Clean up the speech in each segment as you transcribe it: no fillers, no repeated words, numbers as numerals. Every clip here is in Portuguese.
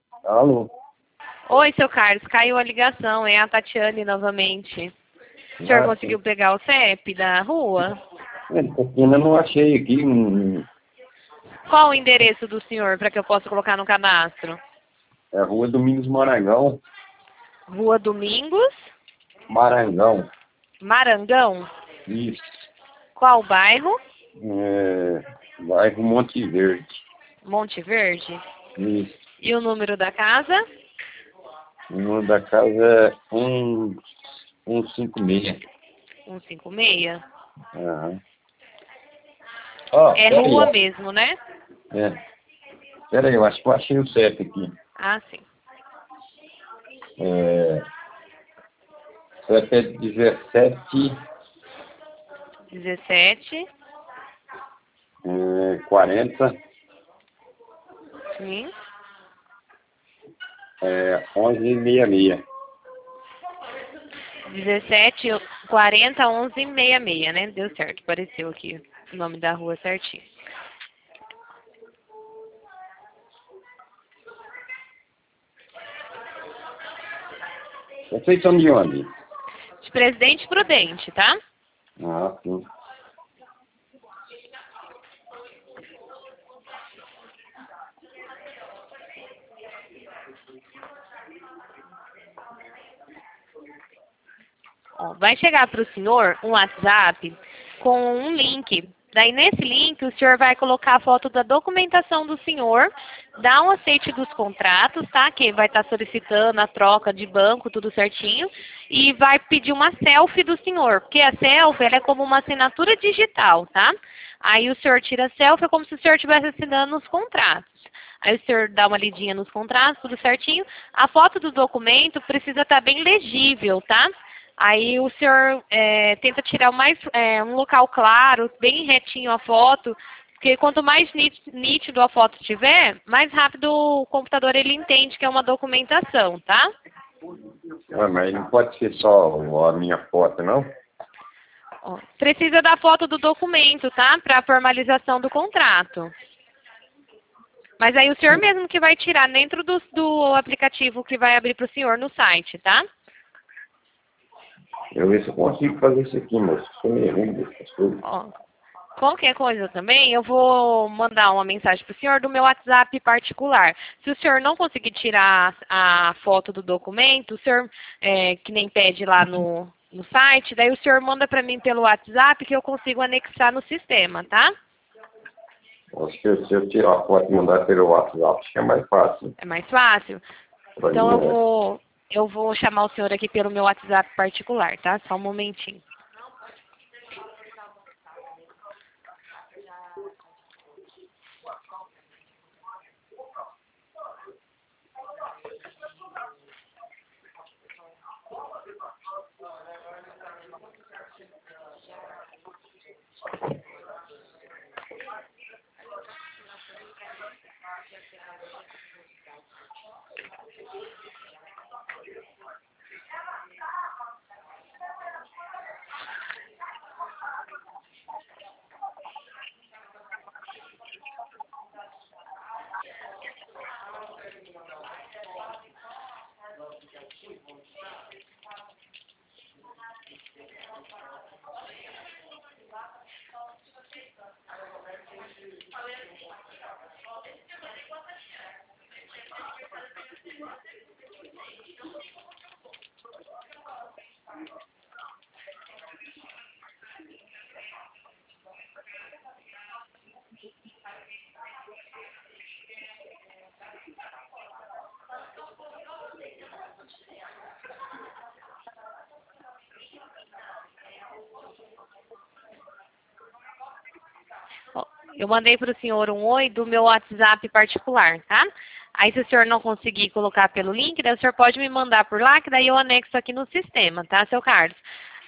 Alô? Oi, seu Carlos, caiu a ligação, é a Tatiane novamente. O senhor conseguiu pegar o CEP da rua? Porque ainda não achei aqui. Qual o endereço do senhor para que eu possa colocar no cadastro? É Rua Domingos Marangão. Rua Domingos? Marangão. Marangão? Isso. Qual bairro? Bairro Monte Verde. Monte Verde? Isso. E o número da casa? O número da casa é 156. 156? Aham. É rua mesmo, né? Pera aí, eu acho que eu achei o CEP aqui. Ah, sim. CEP é 17... 17. 40... Sim. 1166. 17, 40, 11, 66, né? Deu certo, apareceu aqui o nome da rua certinho. Vocês são de onde? De Presidente Prudente, tá? Ah, sim. Ó, vai chegar para o senhor um WhatsApp com um link. Daí, nesse link, o senhor vai colocar a foto da documentação do senhor, dá um aceite dos contratos, tá? Que vai estar solicitando a troca de banco, tudo certinho. E vai pedir uma selfie do senhor, porque a selfie ela é como uma assinatura digital, tá? Aí o senhor tira a selfie, é como se o senhor estivesse assinando os contratos. Aí o senhor dá uma lidinha nos contratos, tudo certinho. A foto do documento precisa estar bem legível, tá? Aí o senhor tenta tirar um local claro, bem retinho a foto, porque quanto mais nítido a foto tiver, mais rápido o computador ele entende que é uma documentação, tá? Mas não pode ser só a minha foto, não? Ó, precisa da foto do documento, tá? Para a formalização do contrato. Mas aí o senhor mesmo que vai tirar dentro do aplicativo que vai abrir para o senhor no site, tá? Eu ver se eu consigo fazer isso aqui, moço. Sou meio ruim dessas coisas. Ó, qualquer coisa também, eu vou mandar uma mensagem para o senhor do meu WhatsApp particular. Se o senhor não conseguir tirar a foto do documento, o senhor, que nem pede lá no site, daí o senhor manda para mim pelo WhatsApp que eu consigo anexar no sistema, tá? Acho que se eu tirar a foto e mandar pelo WhatsApp, acho que é mais fácil. É mais fácil? Pra Então mim, eu vou chamar o senhor aqui pelo meu WhatsApp particular, tá? Só um momentinho. Ó, eu mandei para o senhor um oi do meu WhatsApp particular, tá? Aí se o senhor não conseguir colocar pelo link, daí o senhor pode me mandar por lá, que daí eu anexo aqui no sistema, tá, seu Carlos?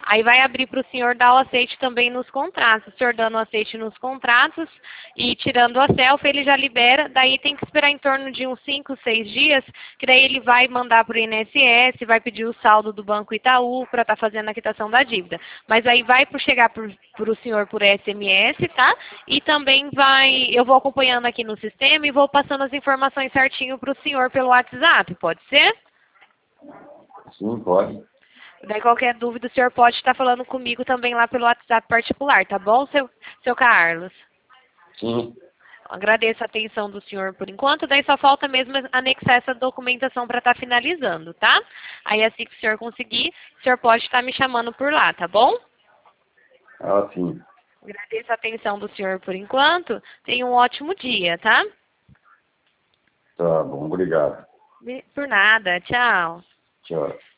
Aí vai abrir para o senhor dar o aceite também nos contratos. O senhor dando o aceite nos contratos e tirando a selfie, ele já libera. Daí tem que esperar em torno de uns 5, 6 dias, que daí ele vai mandar para o INSS, vai pedir o saldo do Banco Itaú para estar fazendo a quitação da dívida. Mas aí vai chegar para o senhor por SMS, tá? E também eu vou acompanhando aqui no sistema e vou passando as informações certinho para o senhor pelo WhatsApp, pode ser? Sim, pode. Daí qualquer dúvida o senhor pode estar falando comigo também lá pelo WhatsApp particular, tá bom, seu Carlos? Sim. Agradeço a atenção do senhor por enquanto, daí só falta mesmo anexar essa documentação para estar finalizando, tá? Aí assim que o senhor conseguir, o senhor pode estar me chamando por lá, tá bom? Ah, sim. Agradeço a atenção do senhor por enquanto. Tenha um ótimo dia, tá? Tá bom, obrigado. Por nada. Tchau. Tchau.